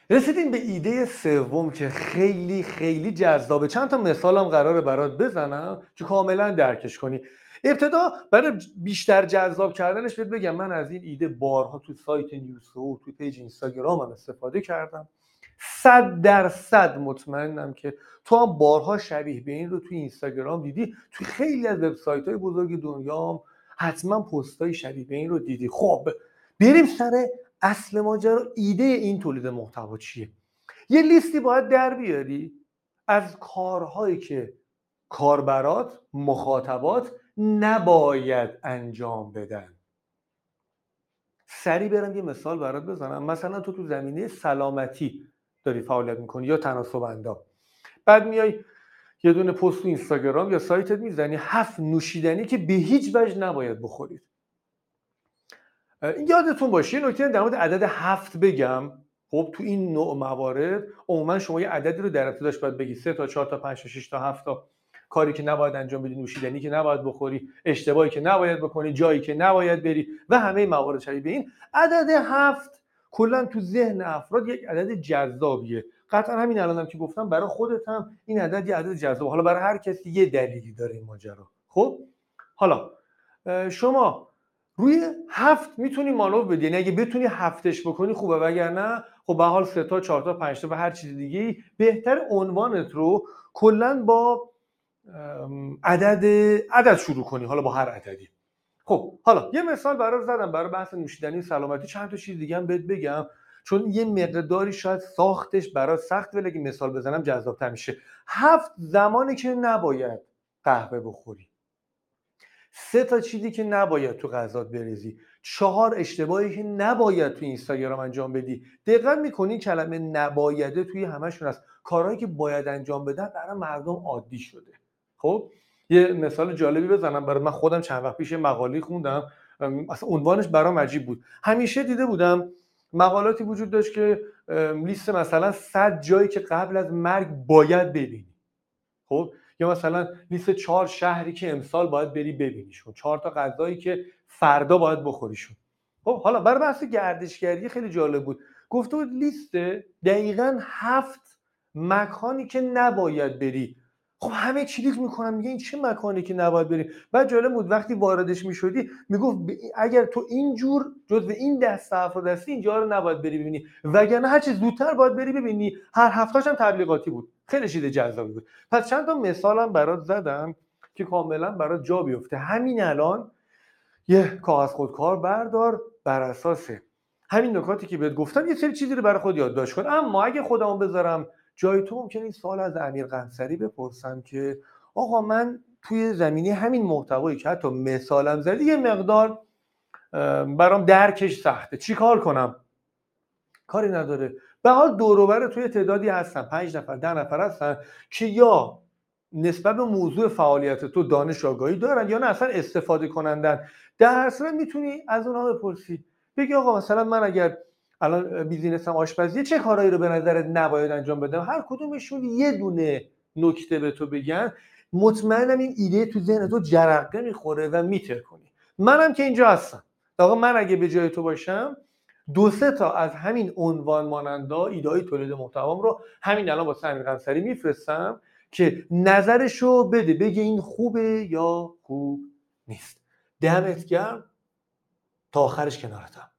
رسیدیم به ایده سوم که خیلی خیلی جذابه. چند تا مثالم قراره برات بزنم که کاملا درکش کنی. ابتدا برای بیشتر جذاب کردنش بهت بگم من از این ایده بارها تو سایت نیوزهو، تو پیج اینستاگرامم استفاده کردم. 100% مطمئنم که تو هم بارها شبیه به این رو تو اینستاگرام دیدی. تو خیلی از وبسایت‌های بزرگ دنیا هم حتما پست‌های شبیه به این رو دیدی. خب بریم سر اصل ماجرا. ایده این تولید محتوا چیه؟ یه لیستی باید در بیاری از کارهایی که کاربرات، مخاطبات نباید انجام بدن. سریع برم یه مثال برات بزنم. مثلا تو زمینه سلامتی داری فعالیت میکنی یا تناسب اندام، بعد میای یه دونه پست تو اینستاگرام یا سایتت میزنی 7 نوشیدنی که به هیچ وجه نباید بخورید. یادتون باشه یه نکته در مورد عدد 7 بگم. خب تو این نوع موارد عموما شما یه عددی رو در ابتداش باید بگی 3 تا 4 تا 5 تا 6 تا 7 تا کاری که نباید انجام بدی، نوشیدنی که نباید بخوری، اشتباهی که نباید بکنی، جایی که نباید بری و همه موارد شبیه به این. عدد 7 کلا تو ذهن افراد یک عدد جذابیه. قطعا همین الانم که گفتم برای خودت هم این عدد یه عدد جذابه. حالا برای هر کسی یه دلیلی داره این ماجرا. خب حالا شما روی 7 میتونی مانور بدی، یعنی اگه بتونی 7ش بکنی خوبه، وگرنه خب به حال 3 تا 4 تا 5 تا و هر چیز دیگه بهتر عنوانت رو کلا با عدد شروع کنی، حالا با هر عددی. خب حالا یه مثال برات زدم برای بحث نوشیدنی سلامتی. چند تا چیز دیگه هم بهت بگم چون یه مقداری شاید ساختش برات سخت، ولی اگه مثال بزنم جذاب‌تر میشه. 7 زمانی که نباید قهوه بخوری، 3 تا چیزی که نباید تو غذات بریزی، 4 اشتباهی که نباید تو اینستاگرام انجام بدی. دقت میکنی کلمه نبایده توی همشون هست. کارهایی که باید انجام بدن برای مردم عادی شده. خب یه مثال جالبی بزنم برای من. خودم چند وقت پیش مقاله خوندم، اصلا عنوانش برام عجیب بود. همیشه دیده بودم مقالاتی وجود داشت که لیست مثلا 100 جایی که قبل از مرگ باید ببینی. خب یا مثلا لیست 4 شهری که امسال باید بری ببینیشون، 4 تا غذایی که فردا باید بخوریشون. خب حالا برای بحث گردشگری خیلی جالب بود. گفته بود لیست دقیقاً 7 مکانی که نباید بری. خب همه کلیک میکنن میگه این چه مکانی که نباید بری. بعد جالب بود وقتی واردش میشدی میگفت اگر تو اینجور جزو این دسته افراد هستی اینجا رو نباید بری ببینی، وگرنه هر چه زودتر باید بری ببینی. هر هفته‌اش هم تبلیغاتی بود. خیلی چیز جذابی بود. پس چند تا مثالم برات زدم که کاملا برات جا بیفته. همین الان یه کاغذ خودکار بردار، بر اساس همین نکاتی که بهت گفتم یه سری چیزی رو برای خود یادداشت کن. اما اگه خودمو بذارم جای تو ممکنه این سوال از امیر قنصری بپرسم که آقا من توی زمینه همین محتوایی که حتی مثالم زدی یه مقدار برام درکش سخته، چی کار کنم؟ کاری نداره. به حال دور و بر توی تعدادی هستن، 5 نفر 10 نفر هستن که یا نسبت به موضوع فعالیت تو دانش آگاهی دارن یا نه اصلا استفاده کنندن. در هر صورت میتونی از اونها بپرسی، بگی آقا مثلا من اگر الان بیزینسم آشپزیه چه کارهایی رو به نظرت نباید انجام بدم؟ هر کدومشون یه دونه نکته به تو بگن، مطمئنم این ایده تو ذهن تو جرقه میخوره و میتر کنی. منم که اینجا هستم. آقا من اگه به جای تو باشم 2-3 تا از همین عنوان مانندا ایده‌های تولید محتوام رو همین الان واسه امیر قنصری میفرستم که نظرشو بده، بگه این خوبه یا خوب نیست. دمت گرم، تا آخرش کنارتم.